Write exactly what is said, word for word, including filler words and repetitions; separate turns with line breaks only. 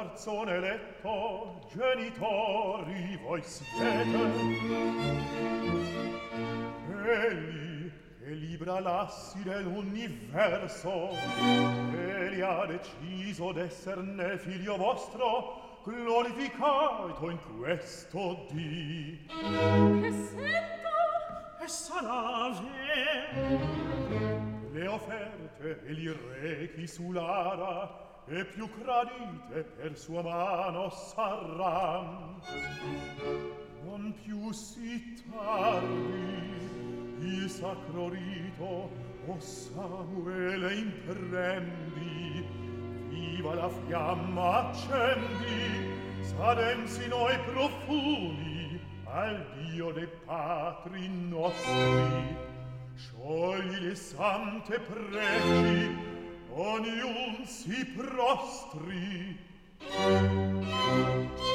garzone eletto, genitori voi siete. Egli, che libra l'assi dell'universo, egli ha deciso d'esserne figlio vostro, glorificato in questo dì.
Che sento?
E sarà ver. Le offerte e gli rechi sull'ara, e più gradite per sua mano sarran. Non più si tardi, il sacro rito, o Samuele, imprendi, viva la fiamma accendi, s'adensino i profumi al Dio dei patri nostri, sciogli le sante pregi, ogniun si prostri.